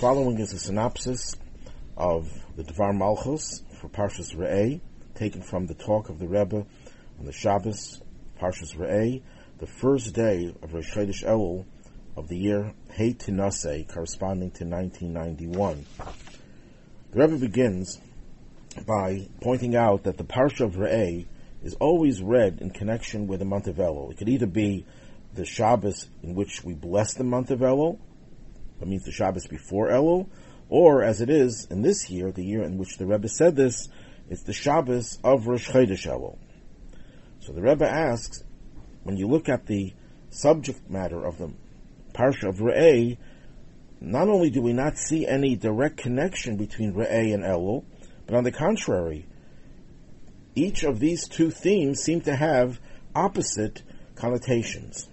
following is a synopsis of the Dvar Malchus for Parshas Re'eh, taken from the talk of the Rebbe on the Shabbos, Parshas Re'eh, the first day of Rosh Chodesh Elul of the year Hei Tinaseh, corresponding to 1991. The Rebbe begins by pointing out that the Parsha of Re'eh is always read in connection with the month of Elul. It could either be the Shabbos in which we bless the month of Elul, that means the Shabbos before Elul, or as it is in this year, the year in which the Rebbe said this, it's the Shabbos of Rosh Chodesh Elul. So the Rebbe asks, when you look at the subject matter of the Parsha of Re'eh, not only do we not see any direct connection between Re'eh and Elul, but on the contrary, each of these two themes seem to have opposite connotations.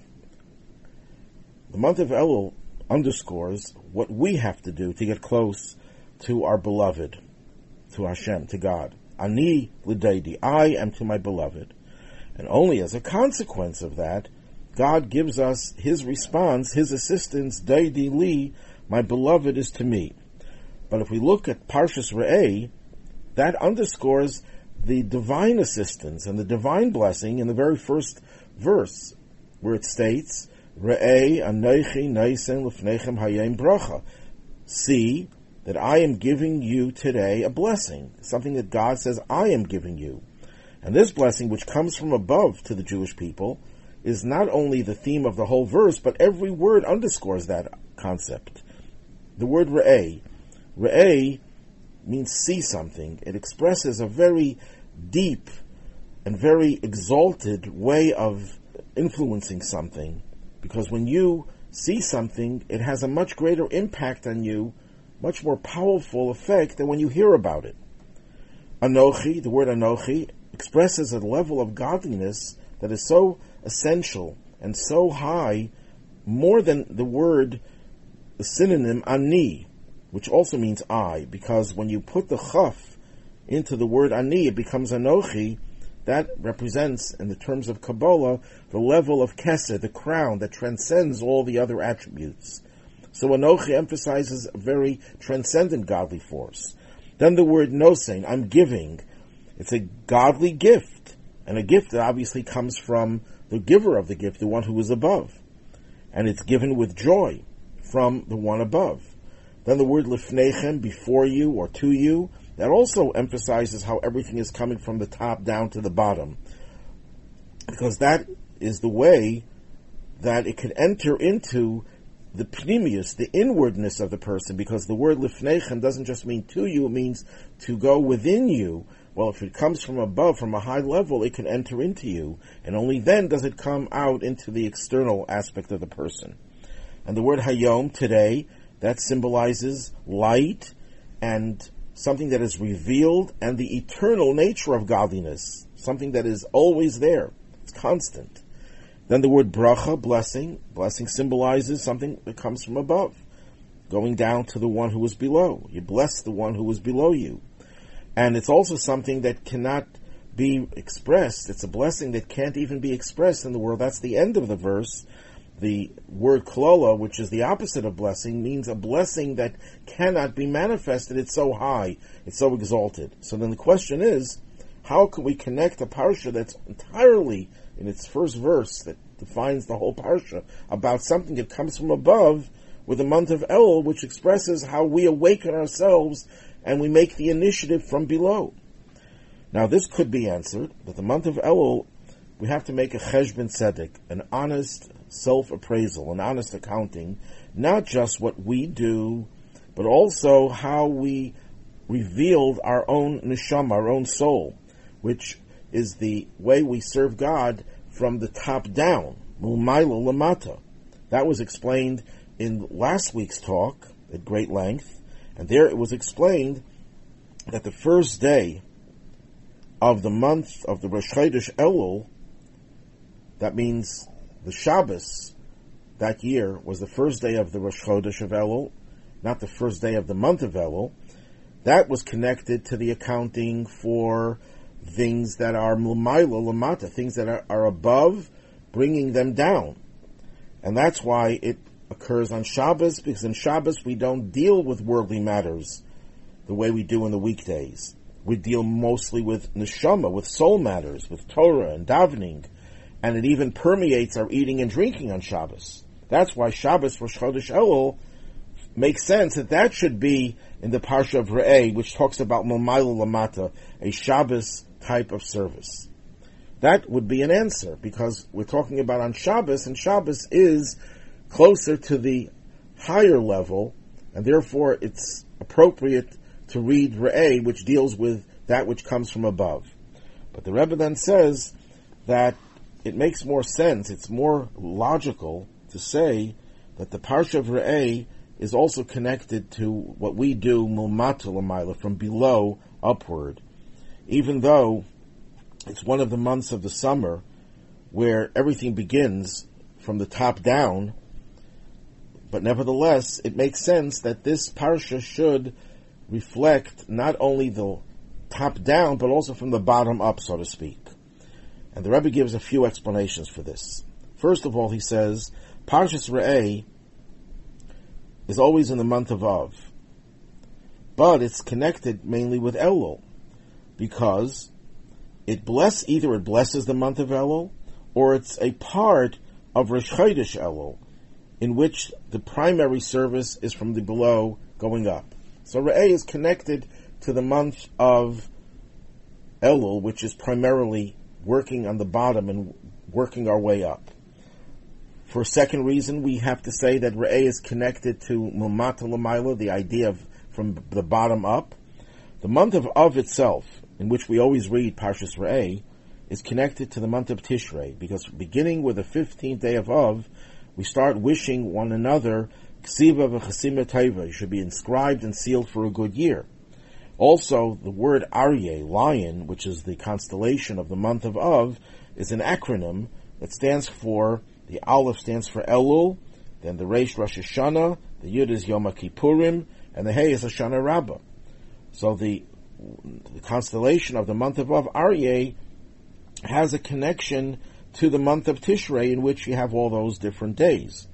The month of Elul underscores what we have to do to get close to our beloved, to Hashem, to God. Ani l'daidi, I am to my beloved. And only as a consequence of that, God gives us His response, His assistance, daidi li, my beloved is to me. But if we look at Parshas Re'eh, that underscores the divine assistance and the divine blessing in the very first verse, where it states, Re'eh anochi naisen lefnechem hayem bracha. See that I am giving you today a blessing, something that God says I am giving you. And this blessing, which comes from above to the Jewish people, is not only the theme of the whole verse, but every word underscores that concept. The word Re'eh means see something. It expresses a very deep and very exalted way of influencing something. Because when you see something, it has a much greater impact on you, much more powerful effect than when you hear about it. Anochi, the word Anochi, expresses a level of godliness that is so essential and so high, more than the synonym Ani, which also means I, because when you put the chaf into the word Ani, it becomes Anochi. That represents, in the terms of Kabbalah, the level of Kesed, the crown that transcends all the other attributes. So Anochi emphasizes a very transcendent godly force. Then the word Nosein, I'm giving. It's a godly gift, and a gift that obviously comes from the giver of the gift, the one who is above. And it's given with joy from the one above. Then the word Lifnechem, before you or to you, that also emphasizes how everything is coming from the top down to the bottom. Because that is the way that it can enter into the pnimius, the inwardness of the person, because the word lifnechem doesn't just mean to you, it means to go within you. Well, if it comes from above, from a high level, it can enter into you, and only then does it come out into the external aspect of the person. And the word hayom, today, that symbolizes light and something that is revealed, and the eternal nature of godliness, something that is always there. It's constant. Then the word bracha, blessing. Blessing symbolizes something that comes from above, going down to the one who is below. You bless the one who is below you. And it's also something that cannot be expressed. It's a blessing that can't even be expressed in the world. That's the end of the verse. The word klola, which is the opposite of blessing, means a blessing that cannot be manifested. It's so high, it's so exalted. So then the question is, how can we connect a parsha that's entirely, in its first verse, that defines the whole parsha, about something that comes from above, with the month of Elul, which expresses how we awaken ourselves and we make the initiative from below? Now this could be answered, but the month of Elul, we have to make a cheshbon tzedek, an honest self-appraisal, an honest accounting, not just what we do, but also how we revealed our own neshama, our own soul, which is the way we serve God from the top down, l'mayla lamata. That was explained in last week's talk at great length, and there it was explained that the first day of the month of the Rosh Chodesh Elul, that means the Shabbos that year was the first day of the Rosh Chodesh of Elul, not the first day of the month of Elul. That was connected to the accounting for things that are l'mayla lamata, things that are above, bringing them down. And that's why it occurs on Shabbos, because in Shabbos we don't deal with worldly matters the way we do in the weekdays. We deal mostly with neshama, with soul matters, with Torah and davening, and it even permeates our eating and drinking on Shabbos. That's why Shabbos, Rosh Chodesh Elul, makes sense that should be in the Parsha of Re'eh, which talks about Momayla Lamata, a Shabbos type of service. That would be an answer, because we're talking about on Shabbos, and Shabbos is closer to the higher level, and therefore it's appropriate to read Re'eh, which deals with that which comes from above. But the Rebbe then says that it makes more sense, it's more logical to say that the Parsha of Re'eh is also connected to what we do, Mulmata L'mayla, from below upward. Even though it's one of the months of the summer where everything begins from the top down, but nevertheless, it makes sense that this Parsha should reflect not only the top down, but also from the bottom up, so to speak. And the Rebbe gives a few explanations for this. First of all, he says, Parshas Re'eh is always in the month of Av, but it's connected mainly with Elul, because either it blesses the month of Elul, or it's a part of Rosh Chodesh Elul, in which the primary service is from the below going up. So Re'eh is connected to the month of Elul, which is primarily working on the bottom and working our way up. For a second reason, we have to say that Re'eh is connected to Mulmata L'mayla, the idea of from the bottom up. The month of Av itself, in which we always read Parshas Re'eh, is connected to the month of Tishrei, because beginning with the 15th day of Av, we start wishing one another Ksiva v'chasima teva, you should be inscribed and sealed for a good year. Also, the word Aryeh, lion, which is the constellation of the month of Av, is an acronym that stands for, the Aleph stands for Elul, then the Reish Rosh Hashanah, the Yud is Yom Kippurim, and the Hey is Hoshana Rabbah. So the constellation of the month of Av, Aryeh, has a connection to the month of Tishrei, in which you have all those different days.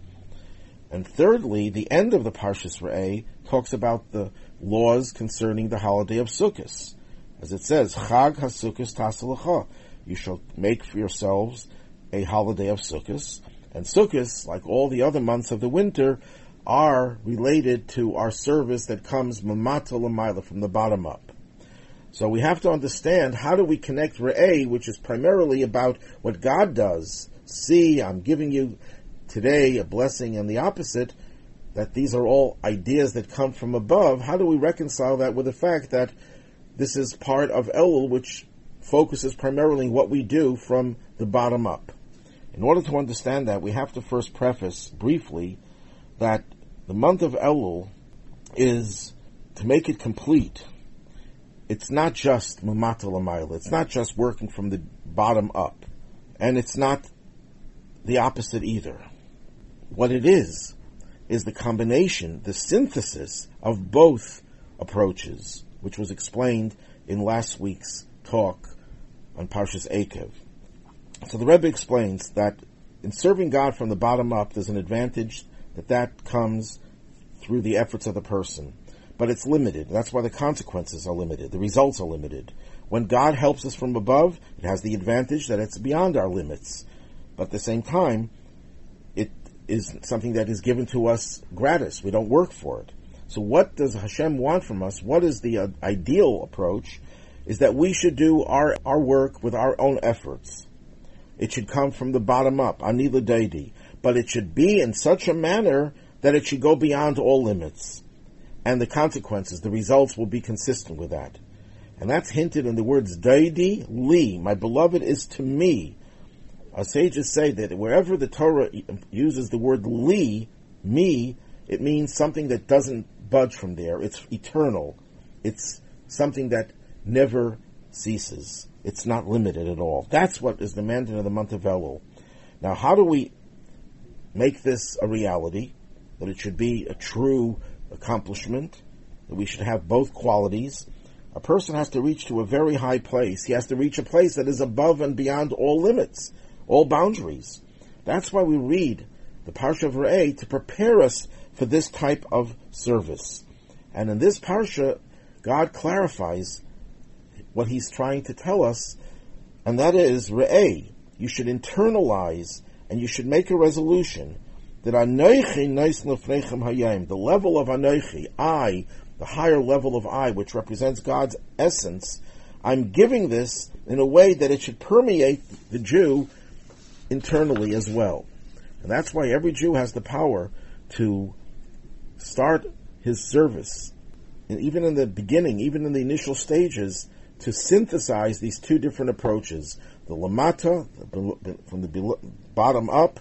And thirdly, the end of the Parshas Re'eh talks about the laws concerning the holiday of Sukkot. As it says, Chag HaSukkos Tasalacha, you shall make for yourselves a holiday of Sukkot. And Sukkot, like all the other months of the winter, are related to our service that comes Mamata L'mayla, from the bottom up. So we have to understand, how do we connect Re'eh, which is primarily about what God does. See, I'm giving you today a blessing, and the opposite, that these are all ideas that come from above. How do we reconcile that with the fact that this is part of Elul, which focuses primarily on what we do from the bottom up? In order to understand that, we have to first preface briefly that the month of Elul is, to make it complete, it's not just Mamata L'mayla, it's not just working from the bottom up, and it's not the opposite either. What it is the combination, the synthesis of both approaches, which was explained in last week's talk on Parshas Eikev. So the Rebbe explains that in serving God from the bottom up, there's an advantage that comes through the efforts of the person. But it's limited. That's why the consequences are limited. The results are limited. When God helps us from above, it has the advantage that it's beyond our limits. But at the same time, it is something that is given to us gratis. We don't work for it. So what does Hashem want from us? What is the ideal approach? Is that we should do our work with our own efforts. It should come from the bottom up, ani l'deidi. But it should be in such a manner that it should go beyond all limits. And the consequences, the results, will be consistent with that. And that's hinted in the words Daidi Li, my beloved is to me. Our sages say that wherever the Torah uses the word Li, me, it means something that doesn't budge from there. It's eternal. It's something that never ceases. It's not limited at all. That's what is demanded in the month of Elul. Now, how do we make this a reality? That it should be a true accomplishment, that we should have both qualities. A person has to reach to a very high place. He has to reach a place that is above and beyond all limits, all boundaries. That's why we read the Parsha of Re'eh, to prepare us for this type of service. And in this Parsha, God clarifies what He's trying to tell us, and that is, Re'eh, you should internalize and you should make a resolution that Anochi Neis Lefneichem Hayim, the level of Anochi, I, the higher level of I, which represents God's essence, I'm giving this in a way that it should permeate the Jew internally as well. And that's why every Jew has the power to start his service, and even in the beginning, even in the initial stages, to synthesize these two different approaches, the lamata, from the bottom up,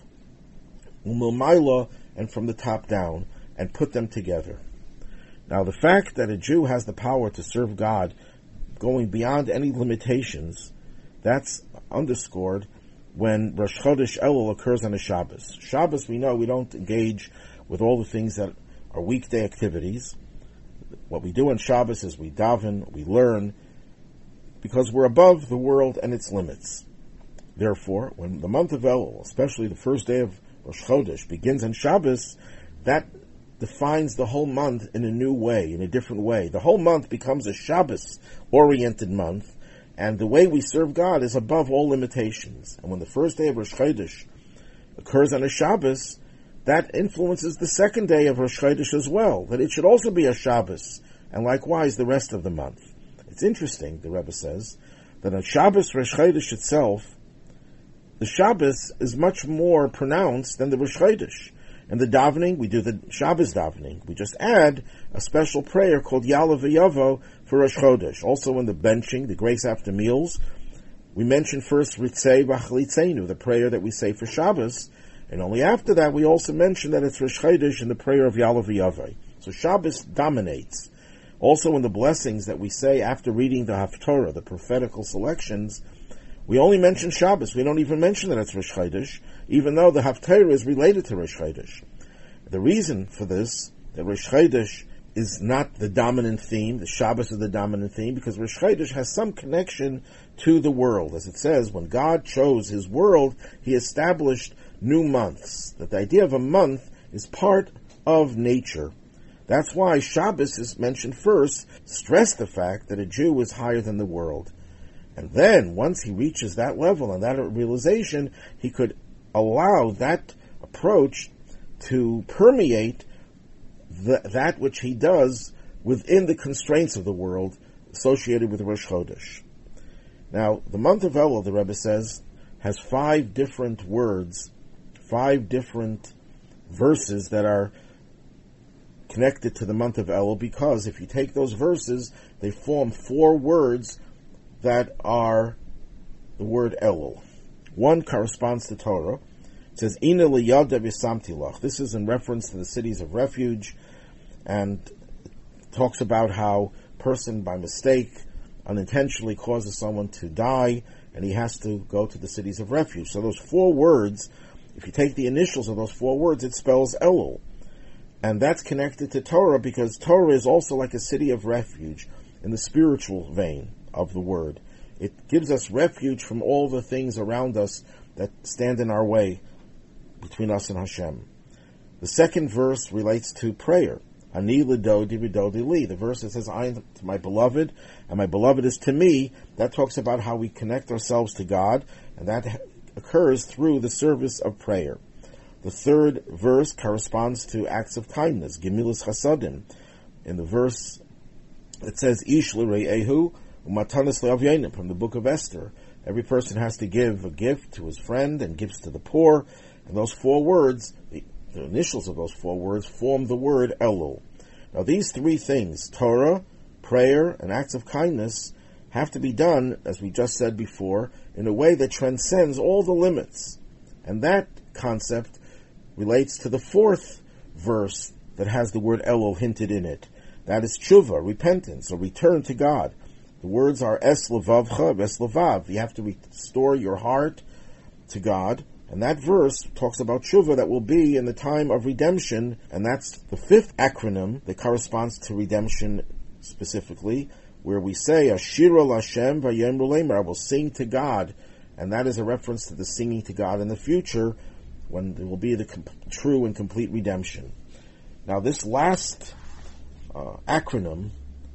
umilmaila, and from the top down, and put them together. Now, the fact that a Jew has the power to serve God going beyond any limitations, that's underscored when Rosh Chodesh Elul occurs on a Shabbos. Shabbos, we know, we don't engage with all the things that are weekday activities. What we do on Shabbos is we daven, we learn, because we're above the world and its limits. Therefore, when the month of Elul, especially the first day of Rosh Chodesh, begins on Shabbos, that defines the whole month in a new way, in a different way. The whole month becomes a Shabbos-oriented month, and the way we serve God is above all limitations. And when the first day of Rosh Chodesh occurs on a Shabbos, that influences the second day of Rosh Chodesh as well, that it should also be a Shabbos, and likewise the rest of the month. It's interesting, the Rebbe says, that on Shabbos Rosh Chodesh itself, the Shabbos is much more pronounced than the Rosh Chodesh. In the davening, we do the Shabbos davening. We just add a special prayer called Ya'aleh V'Yavo for Rosh Chodesh. Also in the benching, the grace after meals, we mention first Ritzei V'Chalitzenu, the prayer that we say for Shabbos, and only after that we also mention that it's Rosh Chodesh in the prayer of Ya'aleh V'Yavo. So Shabbos dominates. Also in the blessings that we say after reading the Haftorah, the prophetical selections, we only mention Shabbos. We don't even mention that it's Rosh Chodesh, even though the Haftarah is related to Rosh Chodesh. The reason for this, that Rosh Chodesh is not the dominant theme, the Shabbos is the dominant theme, because Rosh Chodesh has some connection to the world. As it says, when God chose His world, He established new months. That the idea of a month is part of nature. That's why Shabbos is mentioned first, stress the fact that a Jew is higher than the world. And then, once he reaches that level and that realization, he could allow that approach to permeate that which he does within the constraints of the world associated with Rosh Chodesh. Now, the month of Elul, the Rebbe says, has 5 different words, 5 different verses that are connected to the month of Elul, because if you take those verses, they form 4 words that are the word Elul. One corresponds to Torah. It says, Ina liyada v'samtilach. This is in reference to the cities of refuge, and talks about how a person by mistake unintentionally causes someone to die, and he has to go to the cities of refuge. So those 4 words, if you take the initials of those 4 words, it spells Elul. And that's connected to Torah, because Torah is also like a city of refuge in the spiritual vein of the word. It gives us refuge from all the things around us that stand in our way between us and Hashem. The second verse relates to prayer. Ani l'dodi v'dodi li. The verse that says, I am to my beloved, and my beloved is to me. That talks about how we connect ourselves to God, and that occurs through the service of prayer. The third verse corresponds to acts of kindness, Gemilas Chasadim. In the verse it says, Ish l're'ehu u'matanis le'avyenim, from the book of Esther. Every person has to give a gift to his friend and gifts to the poor. And those 4 words, the initials of those 4 words, form the word Elul. Now these 3 things, Torah, prayer, and acts of kindness, have to be done, as we just said before, in a way that transcends all the limits. And that concept relates to the 4th verse that has the word Elul hinted in it. That is tshuva, repentance, or return to God. The words are es levavcha, es levav. You have to restore your heart to God. And that verse talks about tshuva that will be in the time of redemption, and that's the 5th acronym that corresponds to redemption specifically, where we say, Ashira Lashem v'yem rulemer, I will sing to God. And that is a reference to the singing to God in the future, when there will be the true and complete redemption. Now, this last acronym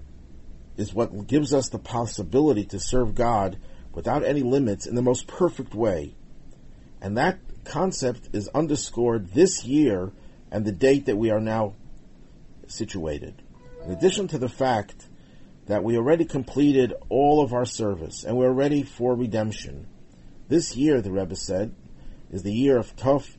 is what gives us the possibility to serve God without any limits in the most perfect way. And that concept is underscored this year and the date that we are now situated. In addition to the fact that we already completed all of our service and we're ready for redemption, this year, the Rebbe said, is the year of Tov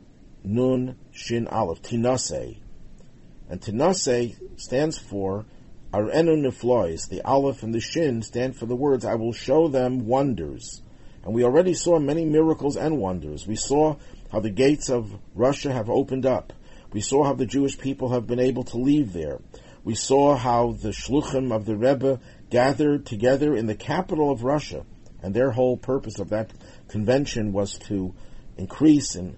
Nun Shin Aleph, Tinaseh. And Tinaseh stands for Arenu Niflois. The Aleph and the Shin stand for the words, I will show them wonders. And we already saw many miracles and wonders. We saw how the gates of Russia have opened up. We saw how the Jewish people have been able to leave there. We saw how the Shluchim of the Rebbe gathered together in the capital of Russia. And their whole purpose of that convention was to increase in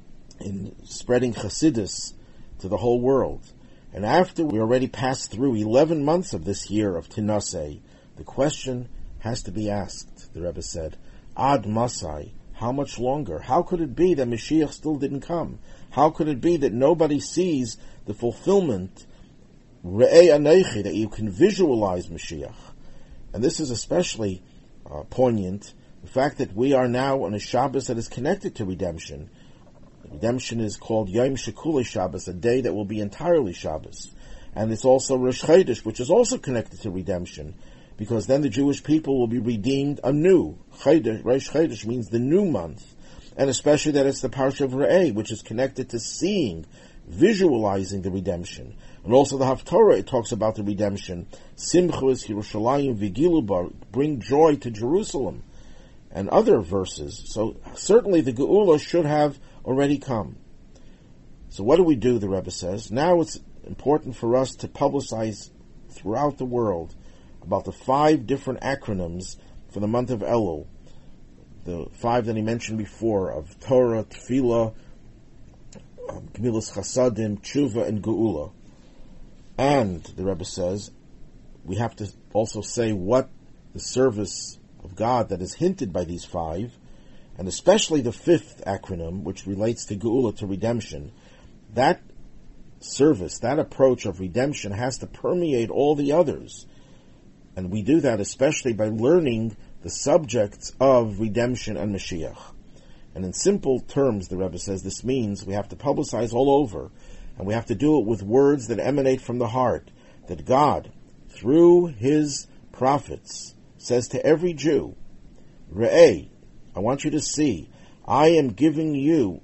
spreading Chassidus to the whole world. And after we already passed through 11 months of this year of Tinaseh, the question has to be asked, the Rebbe said, Ad Masai, how much longer? How could it be that Mashiach still didn't come? How could it be that nobody sees the fulfillment, Re'ei Anechi, that you can visualize Mashiach? And this is especially poignant, the fact that we are now on a Shabbos that is connected to redemption. Redemption is called Yom Shekulei Shabbos, a day that will be entirely Shabbos. And it's also Rosh Chodesh, which is also connected to redemption, because then the Jewish people will be redeemed anew. Rosh Chodesh means the new month. And especially that it's the Parsha of Re'eh, which is connected to seeing, visualizing the redemption. And also the Haftorah, it talks about the redemption. Simchu es Yerushalayim v'gilu bar, bring joy to Jerusalem. And other verses. So certainly the Geula should have already come. So what do we do, the Rebbe says? Now it's important for us to publicize throughout the world about the 5 different acronyms for the month of Elul. The 5 that he mentioned before of Torah, Tefillah, Gemilas Chasadim, Tshuva, and Geula. And, the Rebbe says, we have to also say what the service of God that is hinted by these 5, and especially the 5th acronym, which relates to Geula, to redemption, that service, that approach of redemption has to permeate all the others. And we do that especially by learning the subjects of redemption and Mashiach. And in simple terms, the Rebbe says, this means we have to publicize all over, and we have to do it with words that emanate from the heart, that God, through His prophets, says to every Jew, Re'eh, I want you to see, I am giving you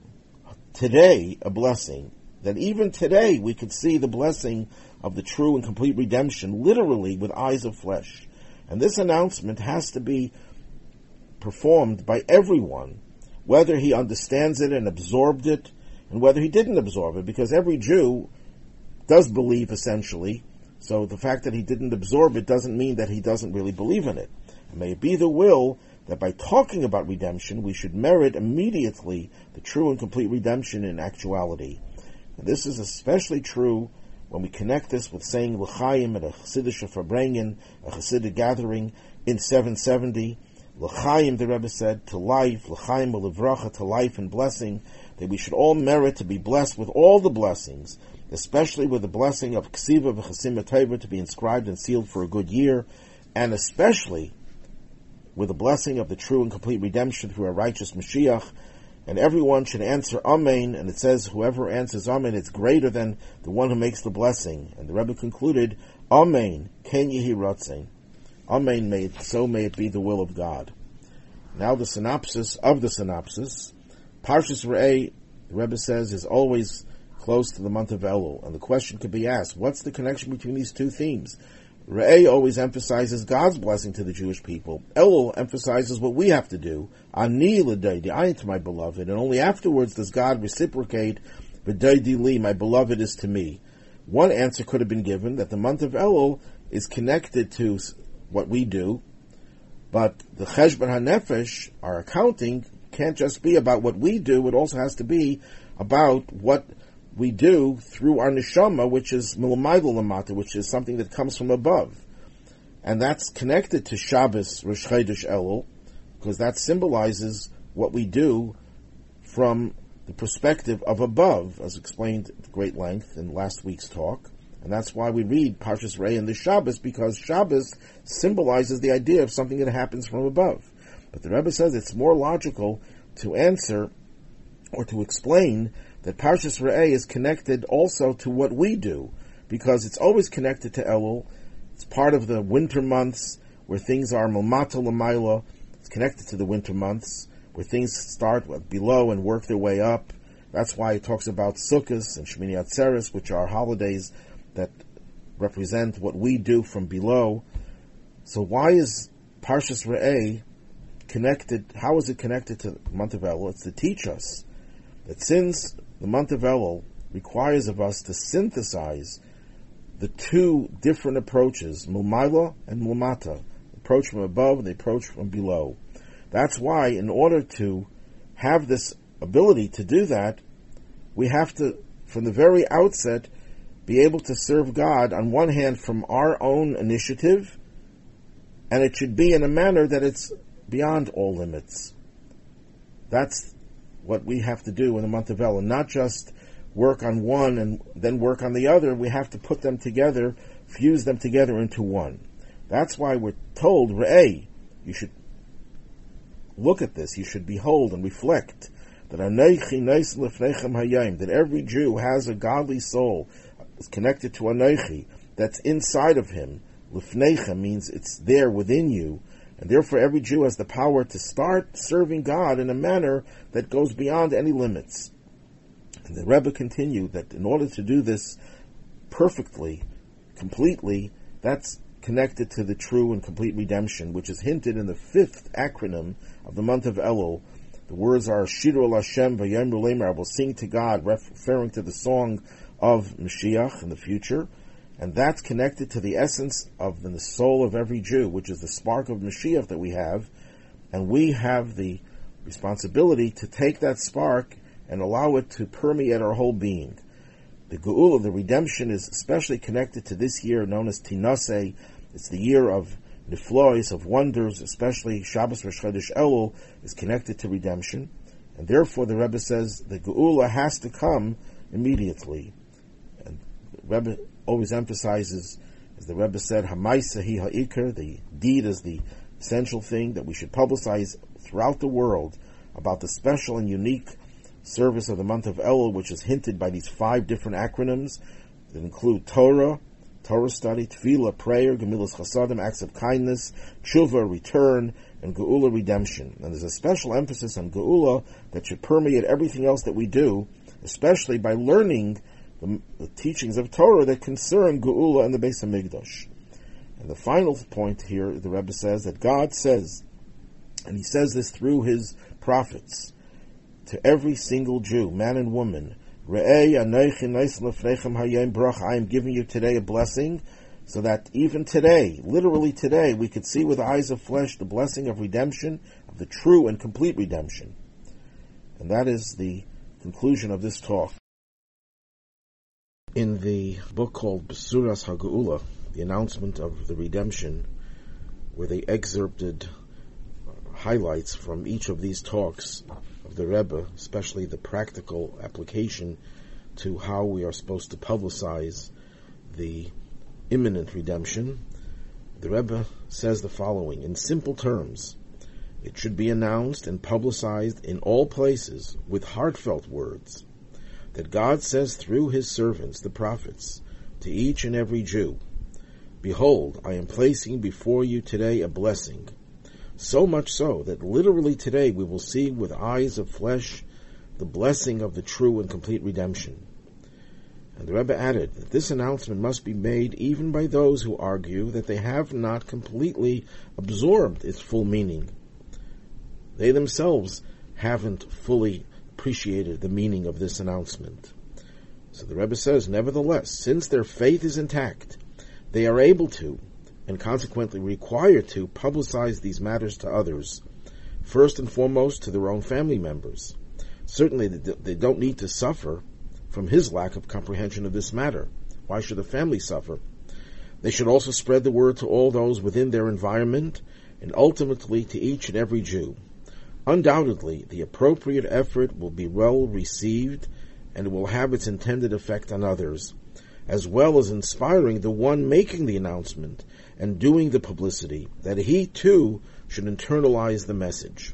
today a blessing, that even today we could see the blessing of the true and complete redemption, literally with eyes of flesh. And this announcement has to be performed by everyone, whether he understands it and absorbed it, and whether he didn't absorb it, because every Jew does believe essentially, so the fact that he didn't absorb it doesn't mean that he doesn't really believe in it. And may it be the will that by talking about redemption, we should merit immediately the true and complete redemption in actuality. And this is especially true when we connect this with saying L'chaim at a Chassidish Farbrengen, a Chassidic gathering in 770. L'chaim, the Rebbe said, to life, L'chaim u'levracha, to life and blessing, that we should all merit to be blessed with all the blessings, especially with the blessing of Ksiva v'Chasim Tova, to be inscribed and sealed for a good year, and especially with the blessing of the true and complete redemption through a righteous Mashiach. And everyone should answer Amen, and it says whoever answers Amen, it's greater than the one who makes the blessing. And the Rebbe concluded, Amen, ken yehi ratzon. Amen, so may it be the will of God. Now the synopsis of the synopsis. Parshas Re'eh, the Rebbe says, is always close to the month of Elul. And the question could be asked, what's the connection between these two themes? Re'eh always emphasizes God's blessing to the Jewish people. Elul emphasizes what we have to do. Ani l'daydi, I am to my beloved. And only afterwards does God reciprocate, v'daydi li, my beloved is to me. One answer could have been given, that the month of Elul is connected to what we do, but the Cheshbon HaNefesh, our accounting, can't just be about what we do, it also has to be about what we do through our neshama, which is milamayla lamata, which is something that comes from above. And that's connected to Shabbos, Rosh Chodesh Elul, because that symbolizes what we do from the perspective of above, as explained at great length in last week's talk. And that's why we read Parshas Re'eh in the Shabbos, because Shabbos symbolizes the idea of something that happens from above. But the Rebbe says it's more logical to answer or to explain that Parshas Re'eh is connected also to what we do, because it's always connected to Elul. It's part of the winter months where things are Milmata L'mayla. It's connected to the winter months where things start below and work their way up. That's why it talks about Sukkot and Shmini Atzeres, which are holidays that represent what we do from below. So why is Parshas Re'eh connected? How is it connected to the month of Elul? It's to teach us that since the month of Elul requires of us to synthesize the two different approaches, Mulmayla and Mulmata, the approach from above and the approach from below. That's why, in order to have this ability to do that, we have to, from the very outset, be able to serve God, on one hand, from our own initiative, and it should be in a manner that it's beyond all limits. That's what we have to do in the month of Elul, not just work on one and then work on the other. We have to put them together, fuse them together into one. That's why we're told, Re'eh, you should look at this, you should behold and reflect that Anochi Nes Lefnechem Hayim, that every Jew has a godly soul, is connected to Anochi, that's inside of him. Lefnechem means it's there within you, and therefore every Jew has the power to start serving God in a manner that goes beyond any limits. And the Rebbe continued that in order to do this perfectly, completely, that's connected to the true and complete redemption, which is hinted in the fifth acronym of the month of Elul. The words are Shiru Hashem v'Yomru Lemer, I will sing to God, referring to the song of Mashiach in the future. And that's connected to the essence of the soul of every Jew, which is the spark of Mashiach that we have. And we have the responsibility to take that spark and allow it to permeate our whole being. The Geula, the redemption, is especially connected to this year known as Tinaseh. It's the year of Niflois, of wonders, especially Shabbos Rosh Chodesh Elul is connected to redemption. And therefore the Rebbe says the Geula has to come immediately. And the Rebbe always emphasizes, as the Rebbe said, Hamaisa hi ha'ikar, the deed is the essential thing that we should publicize throughout the world about the special and unique service of the month of Elul, which is hinted by these 5 different acronyms that include Torah study, Tefillah, prayer, Gemilas Chasadim, acts of kindness, Tshuva, return, and Geula, redemption. And there's a special emphasis on Geula that should permeate everything else that we do, especially by learning the teachings of Torah that concern Geula and the Beis HaMikdash. And the final point here, the Rebbe says that God says, and he says this through his prophets, to every single Jew, man and woman, Re'eh Anochi Nes Lefnechem Hayom Bracha, I am giving you today a blessing, so that even today, literally today, we could see with eyes of flesh the blessing of redemption, of the true and complete redemption. And that is the conclusion of this talk. In the book called Besuras HaGeula, the announcement of the redemption, where they excerpted highlights from each of these talks of the Rebbe, especially the practical application to how we are supposed to publicize the imminent redemption, the Rebbe says the following: in simple terms, it should be announced and publicized in all places with heartfelt words that God says through his servants, the prophets, to each and every Jew, behold, I am placing before you today a blessing, so much so that literally today we will see with eyes of flesh the blessing of the true and complete redemption. And the Rebbe added that this announcement must be made even by those who argue that they have not completely absorbed its full meaning. They themselves haven't fully appreciated the meaning of this announcement. So the Rebbe says, nevertheless, since their faith is intact, they are able to, and consequently required to, publicize these matters to others, first and foremost to their own family members. Certainly they don't need to suffer from his lack of comprehension of this matter. Why should the family suffer? They should also spread the word to all those within their environment, and ultimately to each and every Jew. Undoubtedly, the appropriate effort will be well received and will have its intended effect on others, as well as inspiring the one making the announcement and doing the publicity, that he too should internalize the message.